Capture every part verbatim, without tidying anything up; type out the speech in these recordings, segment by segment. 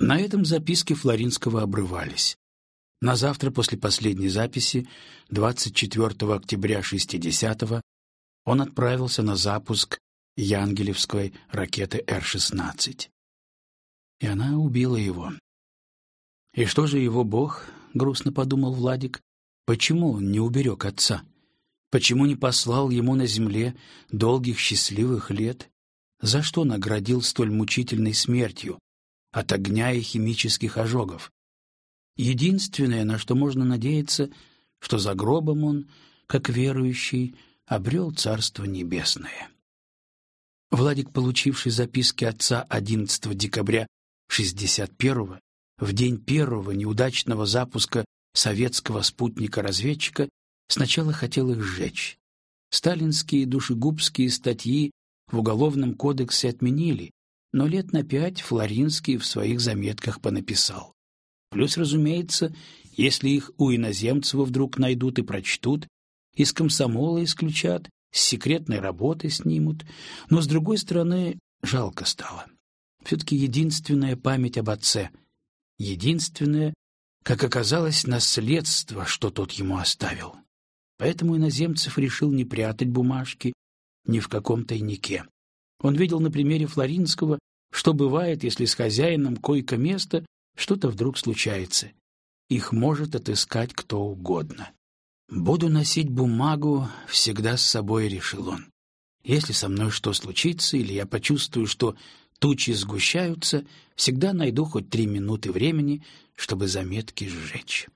На этом записки Флоринского обрывались. На завтра после последней записи, двадцать четвёртого октября шестидесятого, он отправился на запуск янгелевской ракеты Р шестнадцать. И она убила его. «И что же его Бог?» — грустно подумал Владик. «Почему он не уберег отца? Почему не послал ему на земле долгих счастливых лет? За что наградил столь мучительной смертью от огня и химических ожогов? Единственное, на что можно надеяться, что за гробом он, как верующий, обрел Царство Небесное». Владик, получивший записки отца одиннадцатого декабря шестьдесят первого, в день первого неудачного запуска советского спутника-разведчика, сначала хотел их сжечь. Сталинские душегубские статьи в Уголовном кодексе отменили, но лет на пять Флоринский в своих заметках понаписал. Плюс, разумеется, если их у Иноземцева вдруг найдут и прочтут, из комсомола исключат, с секретной работы снимут, но, с другой стороны, жалко стало. Все-таки единственная память об отце, единственное, как оказалось, наследство, что тот ему оставил. Поэтому Иноземцев решил не прятать бумажки ни в каком тайнике. Он видел на примере Флоринского, что бывает, если с хозяином койко-места что-то вдруг случается. Их может отыскать кто угодно. «Буду носить бумагу всегда с собой», — решил он. «Если со мной что случится, или я почувствую, что тучи сгущаются, всегда найду хоть три минуты времени, чтобы заметки сжечь».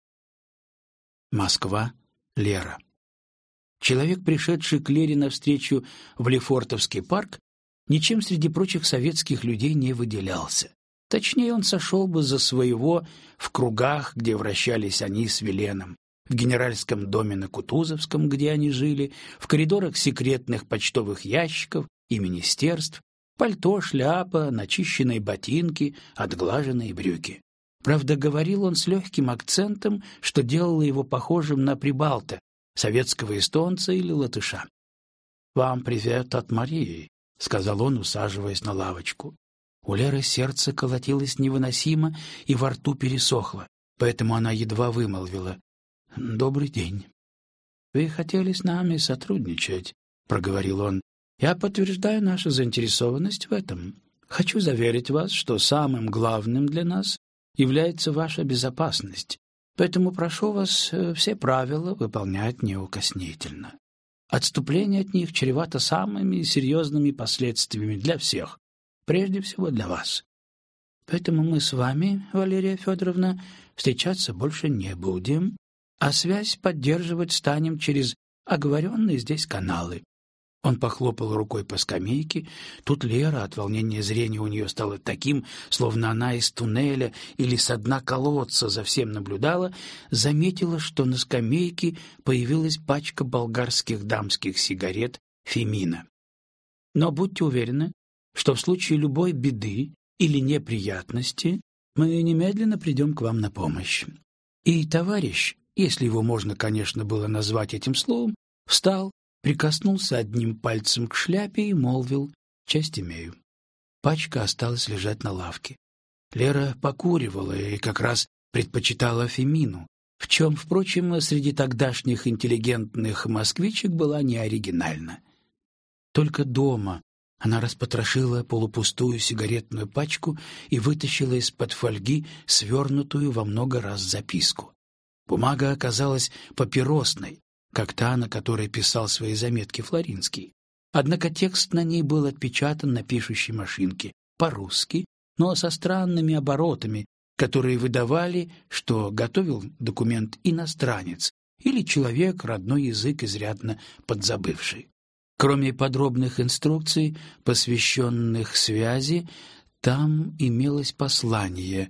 Москва. Лера. Человек, пришедший к Лере навстречу в Лефортовский парк, ничем среди прочих советских людей не выделялся. Точнее, он сошел бы за своего в кругах, где вращались они с Веленом, в генеральском доме на Кутузовском, где они жили, в коридорах секретных почтовых ящиков и министерств, пальто, шляпа, начищенные ботинки, отглаженные брюки. Правда, говорил он с легким акцентом, что делало его похожим на прибалта, советского эстонца или латыша. «Вам привет от Марии», — сказал он, усаживаясь на лавочку. У Леры сердце колотилось невыносимо и во рту пересохло, поэтому она едва вымолвила: «Добрый день». «Вы хотели с нами сотрудничать», — проговорил он. «Я подтверждаю нашу заинтересованность в этом. Хочу заверить вас, что самым главным для нас является ваша безопасность, поэтому прошу вас все правила выполнять неукоснительно. Отступление от них чревато самыми серьезными последствиями для всех, прежде всего для вас. Поэтому мы с вами, Валерия Федоровна, встречаться больше не будем, а связь поддерживать станем через оговоренные здесь каналы». Он похлопал рукой по скамейке. Тут Лера, от волнения зрения у нее стало таким, словно она из туннеля или со дна колодца за всем наблюдала, заметила, что на скамейке появилась пачка болгарских дамских сигарет «Фемина». «Но будьте уверены, что в случае любой беды или неприятности мы немедленно придем к вам на помощь». И товарищ, если его можно, конечно, было назвать этим словом, встал, прикоснулся одним пальцем к шляпе и молвил: «Честь имею». Пачка осталась лежать на лавке. Лера покуривала и как раз предпочитала Фемину, в чем, впрочем, среди тогдашних интеллигентных москвичек была неоригинальна. Только дома она распотрошила полупустую сигаретную пачку и вытащила из-под фольги свернутую во много раз записку. Бумага оказалась папиросной, как та, на которой писал свои заметки Флоринский. Однако текст на ней был отпечатан на пишущей машинке по-русски, но со странными оборотами, которые выдавали, что готовил документ иностранец или человек, родной язык изрядно подзабывший. Кроме подробных инструкций, посвященных связи, там имелось послание: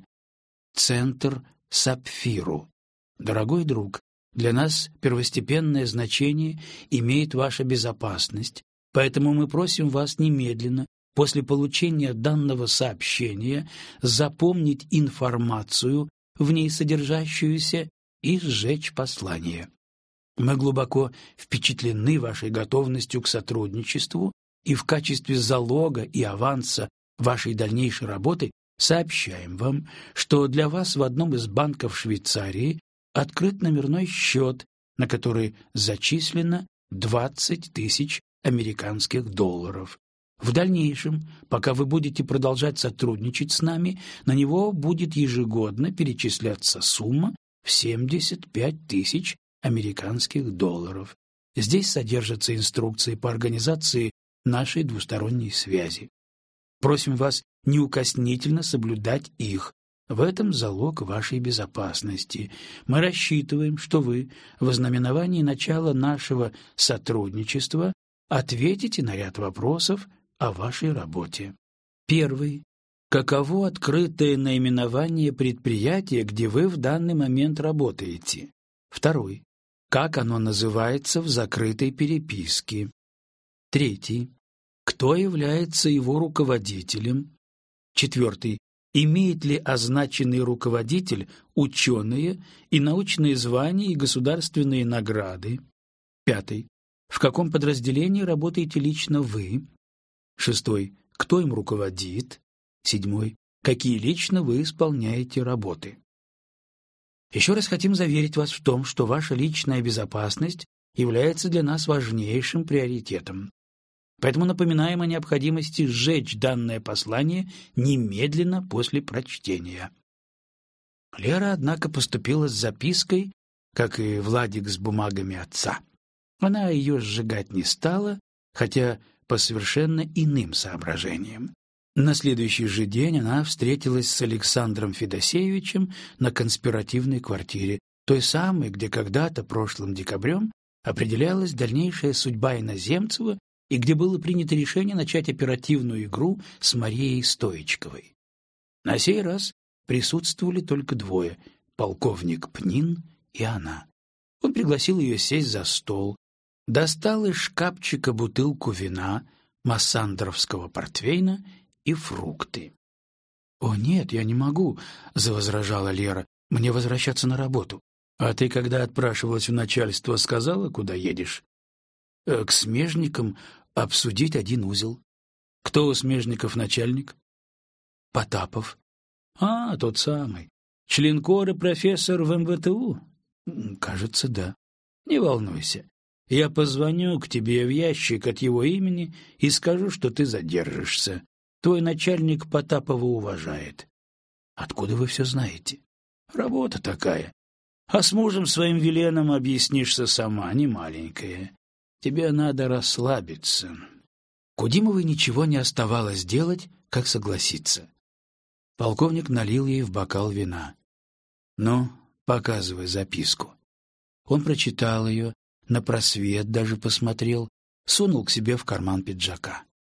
«Центр Сапфиру. Дорогой друг, для нас первостепенное значение имеет ваша безопасность, поэтому мы просим вас немедленно, после получения данного сообщения, запомнить информацию, в ней содержащуюся, и сжечь послание. Мы глубоко впечатлены вашей готовностью к сотрудничеству и в качестве залога и аванса вашей дальнейшей работы Сообщаем вам, что для вас в одном из банков Швейцарии открыт номерной счет, на который зачислено двадцать тысяч американских долларов. В дальнейшем, пока вы будете продолжать сотрудничать с нами, на него будет ежегодно перечисляться сумма в семьдесят пять тысяч американских долларов. Здесь содержатся инструкции по организации нашей двусторонней связи. Просим вас неукоснительно соблюдать их. В этом залог вашей безопасности. Мы рассчитываем, что вы в ознаменовании начала нашего сотрудничества ответите на ряд вопросов о вашей работе. Первый. Каково открытое наименование предприятия, где вы в данный момент работаете? Второй. Как оно называется в закрытой переписке? Третий. Кто является его руководителем? Четвертый. Имеет ли означенный руководитель ученые и научные звания и государственные награды? Пятый. В каком подразделении работаете лично вы? Шестой. Кто им руководит? Седьмой. Какие лично вы исполняете работы? Еще раз хотим заверить вас в том, что ваша личная безопасность является для нас важнейшим приоритетом. Поэтому напоминаем о необходимости сжечь данное послание немедленно после прочтения. Лера, однако, поступила с запиской, как и Владик с бумагами отца. Она ее сжигать не стала, хотя по совершенно иным соображениям. На следующий же день она встретилась с Александром Федосеевичем на конспиративной квартире, той самой, где когда-то прошлым декабрем определялась дальнейшая судьба Иноземцева и где было принято решение начать оперативную игру с Марией Стоичковой. На сей раз присутствовали только двое — полковник Пнин и она. Он пригласил ее сесть за стол, достал из шкафчика бутылку вина, массандровского портвейна и фрукты. — О, нет, я не могу, — завозражала Лера, — мне возвращаться на работу. — А ты, когда отпрашивалась у начальства, сказала, куда едешь? — К смежникам обсудить один узел. — Кто у смежников начальник? — Потапов. — А, тот самый. Член коры профессор в эм вэ тэ у? — Кажется, да. — Не волнуйся. Я позвоню к тебе в ящик от его имени и скажу, что ты задержишься. Твой начальник Потапова уважает. — Откуда вы все знаете? — Работа такая. А с мужем своим Веленом объяснишься сама, не маленькая. Тебе надо расслабиться. Кудимовой ничего не оставалось делать, как согласиться. Полковник налил ей в бокал вина. — Ну, показывай записку. Он прочитал ее, на просвет даже посмотрел, сунул к себе в карман пиджака.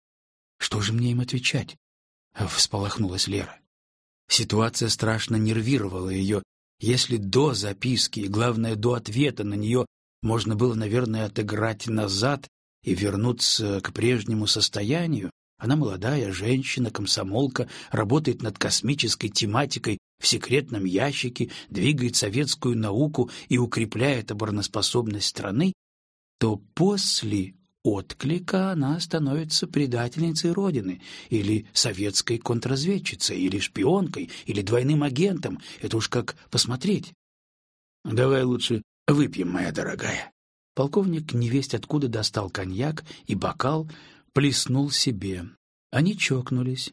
— Что же мне им отвечать? — всполохнулась Лера. Ситуация страшно нервировала ее. Если до записки и, главное, до ответа на нее можно было, наверное, отыграть назад и вернуться к прежнему состоянию, она молодая женщина, комсомолка, работает над космической тематикой в секретном ящике, двигает советскую науку и укрепляет обороноспособность страны, то после отклика она становится предательницей Родины или советской контрразведчицей, или шпионкой, или двойным агентом. Это уж как посмотреть. Давай лучше выпьем, моя дорогая. Полковник невесть откуда достал коньяк и бокал, плеснул себе. Они чокнулись.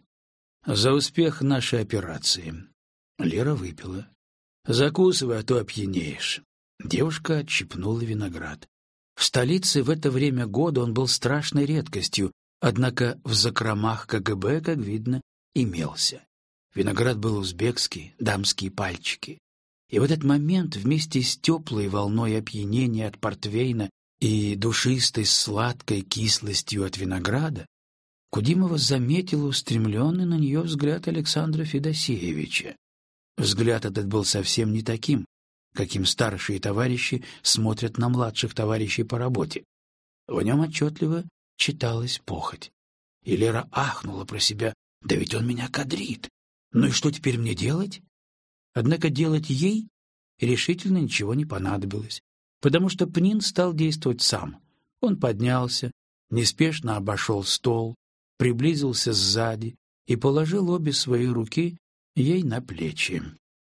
За успех нашей операции. Лера выпила. Закусывай, а то опьянеешь. Девушка отщипнула виноград. В столице в это время года он был страшной редкостью, однако в закромах ка гэ бэ, как видно, имелся. Виноград был узбекский, дамские пальчики. И в этот момент вместе с теплой волной опьянения от портвейна и душистой сладкой кислостью от винограда Кудимова заметила устремленный на нее взгляд Александра Федосеевича. Взгляд этот был совсем не таким, каким старшие товарищи смотрят на младших товарищей по работе. В нем отчетливо читалась похоть. И Лера ахнула про себя: «Да ведь он меня кадрит! Ну и что теперь мне делать?» Однако делать ей решительно ничего не понадобилось, потому что Пнин стал действовать сам. Он поднялся, неспешно обошел стол, приблизился сзади, и положил обе свои руки ей на плечи.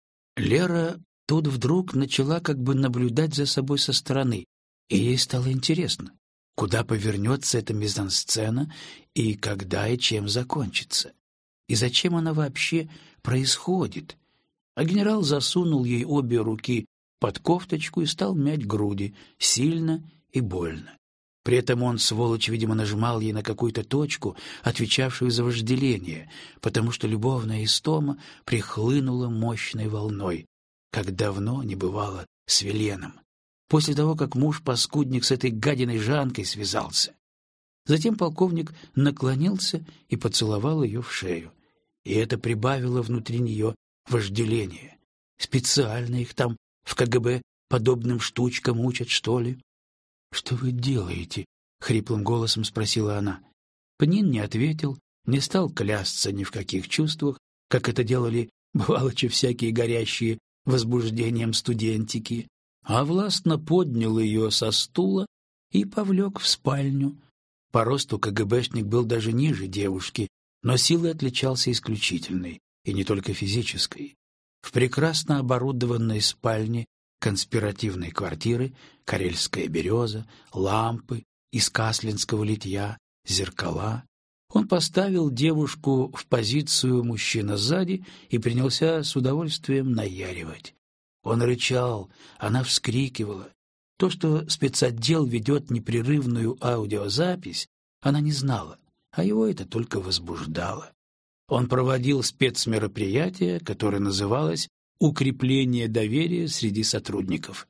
Лера тут вдруг начала как бы наблюдать за собой со стороны, и ей стало интересно, куда повернется эта мизансцена и когда и чем закончится, и зачем она вообще происходит. А генерал засунул ей обе руки под кофточку и стал мять груди, сильно и больно. При этом он, сволочь, видимо, нажимал ей на какую-то точку, отвечавшую за вожделение, потому что любовная истома прихлынула мощной волной, как давно не бывало с Веленом, после того, как муж-паскудник с этой гадиной Жанкой связался. Затем полковник наклонился и поцеловал ее в шею, и это прибавило внутри нее вожделение. Специально их там в ка гэ бэ подобным штучкам учат, что ли? «Что вы делаете?» — хриплым голосом спросила она. Пнин не ответил, не стал клясться ни в каких чувствах, как это делали, бывалочи, всякие горящие возбуждением студентики, а властно поднял ее со стула и повлек в спальню. По росту ка гэ бэшник был даже ниже девушки, но силой отличался исключительной, и не только физической. В прекрасно оборудованной спальне конспиративной квартиры карельская береза, лампы из каслинского литья, зеркала. Он поставил девушку в позицию мужчина сзади и принялся с удовольствием наяривать. Он рычал, она вскрикивала. То, что спецотдел ведет непрерывную аудиозапись, она не знала, а его это только возбуждало. Он проводил спецмероприятие, которое называлось «Укрепление доверия среди сотрудников».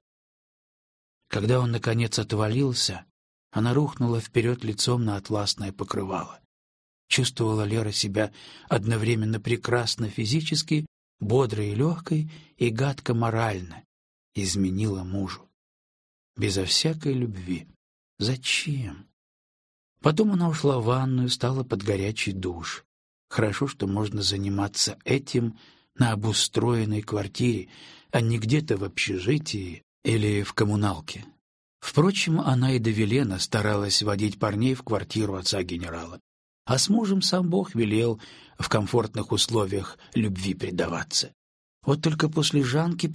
Когда он, наконец, отвалился, она рухнула вперед лицом на атласное покрывало. Чувствовала Лера себя одновременно прекрасно физически, бодрой и легкой, и гадко морально. Изменила мужу. Безо всякой любви. Зачем? Потом она ушла в ванную, стала под горячий душ. Хорошо, что можно заниматься этим на обустроенной квартире, а не где-то в общежитии или в коммуналке. Впрочем, она и до Велена старалась водить парней в квартиру отца генерала. А с мужем сам Бог велел в комфортных условиях любви предаваться. Вот только после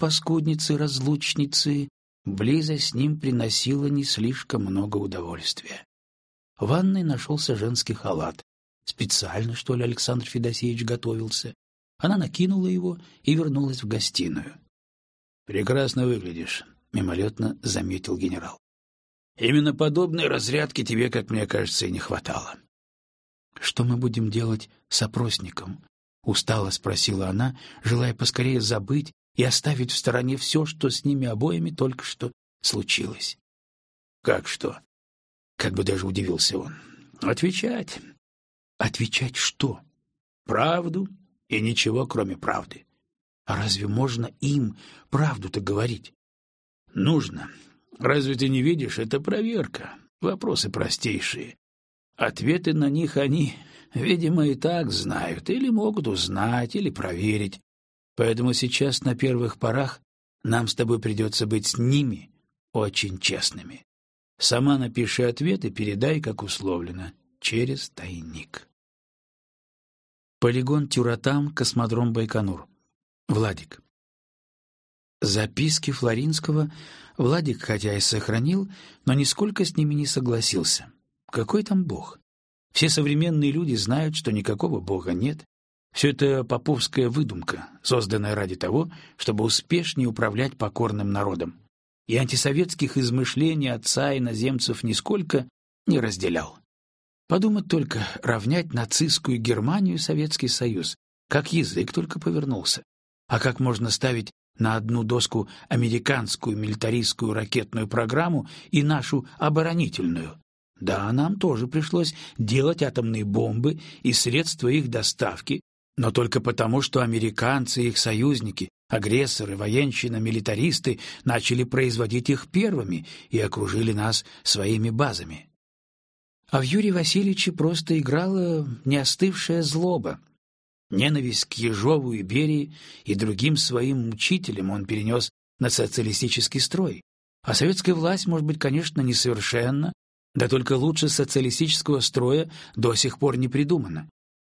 Жанки-паскудницы-разлучницы близость с ним приносила не слишком много удовольствия. В ванной нашелся женский халат. Специально, что ли, Александр Федосеевич готовился. Она накинула его и вернулась в гостиную. «Прекрасно выглядишь», — мимолетно заметил генерал. «Именно подобной разрядки тебе, как мне кажется, и не хватало». «Что мы будем делать с опросником?» — устало спросила она, желая поскорее забыть и оставить в стороне все, что с ними обоими только что случилось. «Как что?» — как бы даже удивился он. «Отвечать». «Отвечать что?» «Правду и ничего, кроме правды». «А разве можно им правду-то говорить?» «Нужно. Разве ты не видишь, это проверка. Вопросы простейшие. Ответы на них они, видимо, и так знают, или могут узнать, или проверить. Поэтому сейчас на первых порах нам с тобой придется быть с ними очень честными. Сама напиши ответ и передай, как условлено, через тайник». Полигон Тюратам, космодром Байконур. Владик. Записки Флоринского Владик хотя и сохранил, но нисколько с ними не согласился. Какой там Бог? Все современные люди знают, что никакого Бога нет. Все это поповская выдумка, созданная ради того, чтобы успешнее управлять покорным народом. И антисоветских измышлений отца иноземцев нисколько не разделял. Подумать только, равнять нацистскую Германию и Советский Союз, как язык только повернулся. А как можно ставить на одну доску американскую милитаристскую ракетную программу и нашу оборонительную? Да, нам тоже пришлось делать атомные бомбы и средства их доставки, но только потому, что американцы и их союзники, агрессоры, военщина, милитаристы начали производить их первыми и окружили нас своими базами. А в Юрии Васильевиче просто играла неостывшая злоба. Ненависть к Ежову и Берии и другим своим мучителям он перенес на социалистический строй. А советская власть, может быть, конечно, несовершенна, да только лучше социалистического строя до сих пор не придумано.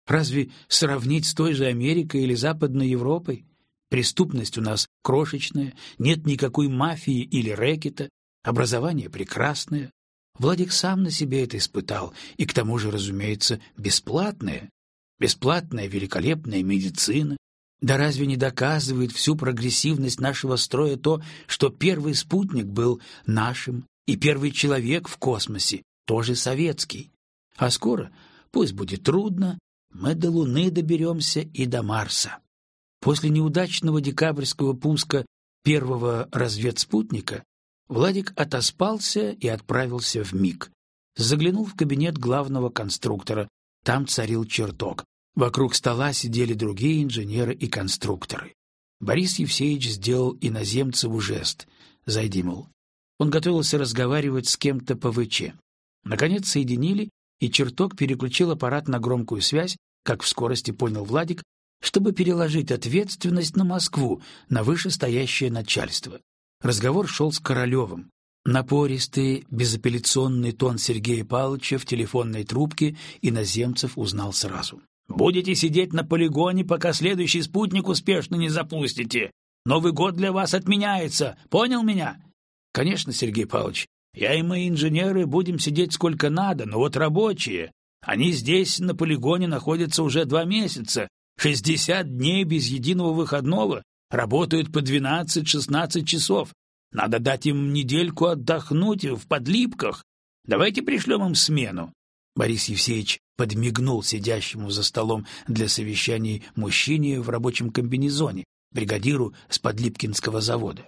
Разве сравнить с той же Америкой или Западной Европой? Преступность у нас крошечная, нет никакой мафии или рэкета, образование прекрасное. Владик сам на себе это испытал, и к тому же, разумеется, бесплатное. Бесплатная великолепная медицина. Да разве не доказывает всю прогрессивность нашего строя то, что первый спутник был нашим, и первый человек в космосе тоже советский? А скоро, пусть будет трудно, мы до Луны доберемся и до Марса. После неудачного декабрьского пуска первого разведспутника Владик отоспался и отправился в МИГ. Заглянул в кабинет главного конструктора. Там царил чертог. Вокруг стола сидели другие инженеры и конструкторы. Борис Евсеевич сделал иноземцеву жест. «Зайди, мол». Он готовился разговаривать с кем-то по ВЧ. Наконец соединили, и чертог переключил аппарат на громкую связь, как в скорости понял Владик, чтобы переложить ответственность на Москву, на вышестоящее начальство. Разговор шел с Королевым. Напористый, безапелляционный тон Сергея Павловича в телефонной трубке иноземцев узнал сразу. «Будете сидеть на полигоне, пока следующий спутник успешно не запустите. Новый год для вас отменяется. Понял меня?» «Конечно, Сергей Павлович. Я и мои инженеры будем сидеть сколько надо, но вот рабочие, они здесь на полигоне находятся уже два месяца, шестьдесят дней без единого выходного, работают по двенадцать-шестнадцать часов. Надо дать им недельку отдохнуть в подлипках. Давайте пришлем им смену». Борис Евсеевич подмигнул сидящему за столом для совещаний мужчине в рабочем комбинезоне, бригадиру с Подлипкинского завода.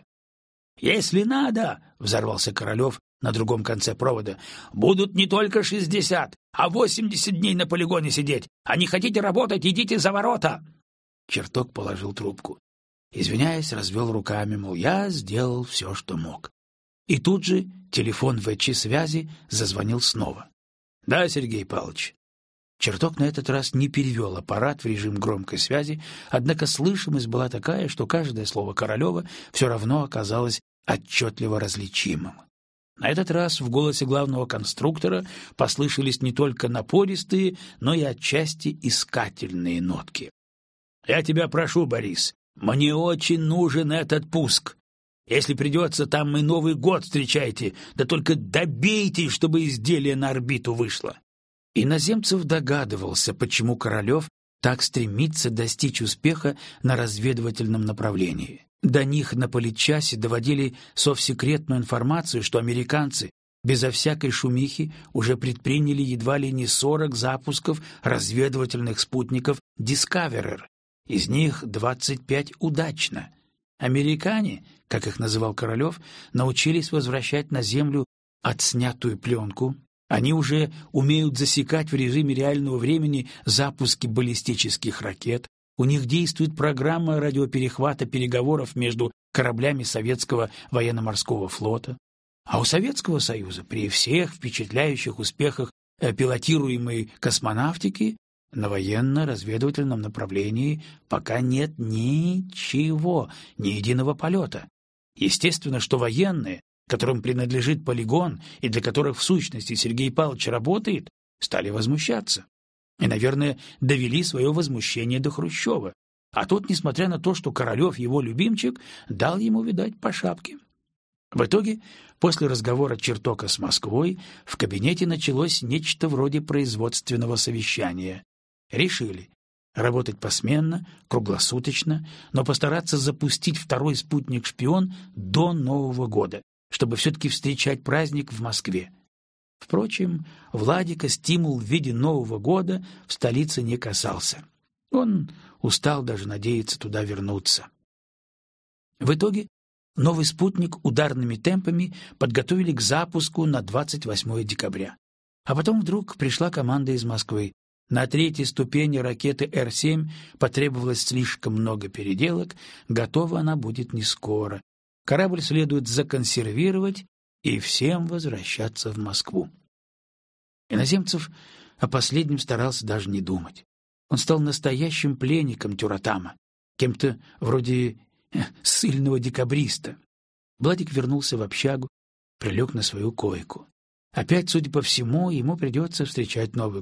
«Если надо, — взорвался Королев на другом конце провода, — будут не только шестьдесят, а восемьдесят дней на полигоне сидеть. А не хотите работать, идите за ворота!» Чертог положил трубку. Извиняясь, развел руками, мол, я сделал все, что мог. И тут же телефон ВЧ-связи зазвонил снова. «Да, Сергей Павлович». Чертог на этот раз не перевел аппарат в режим громкой связи, однако слышимость была такая, что каждое слово Королева все равно оказалось отчетливо различимым. На этот раз в голосе главного конструктора послышались не только напористые, но и отчасти искательные нотки. «Я тебя прошу, Борис, мне очень нужен этот пуск. Если придется, там и Новый год встречайте, да только добейте, чтобы изделие на орбиту вышло». Иноземцев догадывался, почему Королев так стремится достичь успеха на разведывательном направлении. До них на политчасе доводили совсекретную информацию, что американцы безо всякой шумихи уже предприняли едва ли не сорок запусков разведывательных спутников «Дискаверер». Из них двадцать пять удачно. Американе, как их называл Королев, научились возвращать на Землю отснятую пленку. Они уже умеют засекать в режиме реального времени запуски баллистических ракет. У них действует программа радиоперехвата переговоров между кораблями Советского военно-морского флота. А у Советского Союза при всех впечатляющих успехах пилотируемой космонавтики на военно-разведывательном направлении пока нет ничего, ни единого полета. Естественно, что военные, которым принадлежит полигон и для которых в сущности Сергей Павлович работает, стали возмущаться. И, наверное, довели свое возмущение до Хрущева. А тот, несмотря на то, что Королев его любимчик, дал ему, видать, по шапке. В итоге, после разговора Чертока с Москвой, в кабинете началось нечто вроде производственного совещания. Решили работать посменно, круглосуточно, но постараться запустить второй спутник-шпион до Нового года, чтобы все-таки встречать праздник в Москве. Впрочем, Владика стимул в виде Нового года в столице не касался. Он устал даже надеяться туда вернуться. В итоге новый спутник ударными темпами подготовили к запуску на двадцать восьмое декабря. А потом вдруг пришла команда из Москвы. На третьей ступени ракеты Эр семь потребовалось слишком много переделок, готова она будет не скоро. Корабль следует законсервировать и всем возвращаться в Москву. Иноземцев о последнем старался даже не думать. Он стал настоящим пленником Тюратама, кем-то вроде э, ссыльного декабриста. Владик вернулся в общагу, прилег на свою койку. Опять, судя по всему, ему придется встречать Новый год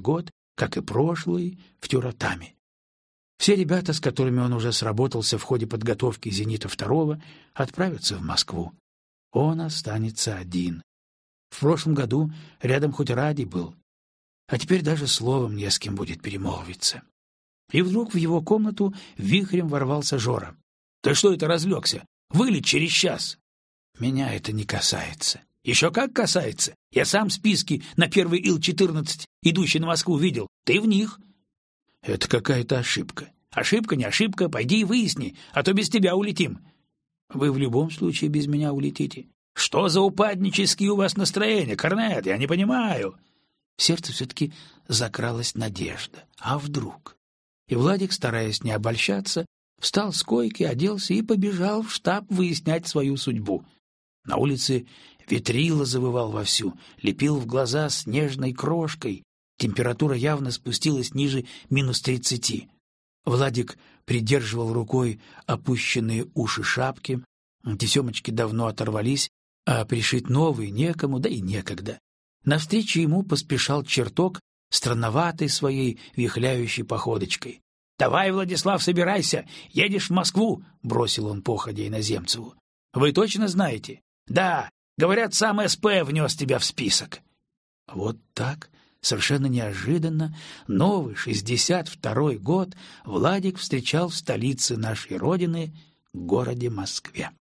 как и прошлый в Тюратаме. Все ребята, с которыми он уже сработался в ходе подготовки «Зенита второго», отправятся в Москву. Он останется один. В прошлом году рядом хоть Радий был, а теперь даже словом не с кем будет перемолвиться. И вдруг в его комнату вихрем ворвался Жора. — Ты что это разлегся? Вылет через час. — Меня это не касается. — Еще как касается. Я сам списки на первый Ил четырнадцать, идущий на Москву, видел. Ты в них. — Это какая-то ошибка. — Ошибка, не ошибка, пойди и выясни, а то без тебя улетим. — Вы в любом случае без меня улетите. — Что за упаднические у вас настроения, Корнет? Я не понимаю. В сердце все-таки закралась надежда. А вдруг? И Владик, стараясь не обольщаться, встал с койки, оделся и побежал в штаб выяснять свою судьбу. На улице ветрило завывал вовсю, лепил в глаза снежной крошкой. Температура явно спустилась ниже минус тридцати. Владик придерживал рукой опущенные уши шапки. Тесемочки давно оторвались, а пришить новые некому, да и некогда. Навстречу ему поспешал чертог, странноватой своей вихляющей походочкой. — Давай, Владислав, собирайся, едешь в Москву, — бросил он походя иноземцеву. — Вы точно знаете? — Да, говорят, сам эс пэ внес тебя в список. Вот так, совершенно неожиданно, новый шестьдесят второй год Владик встречал в столице нашей родины, городе Москве.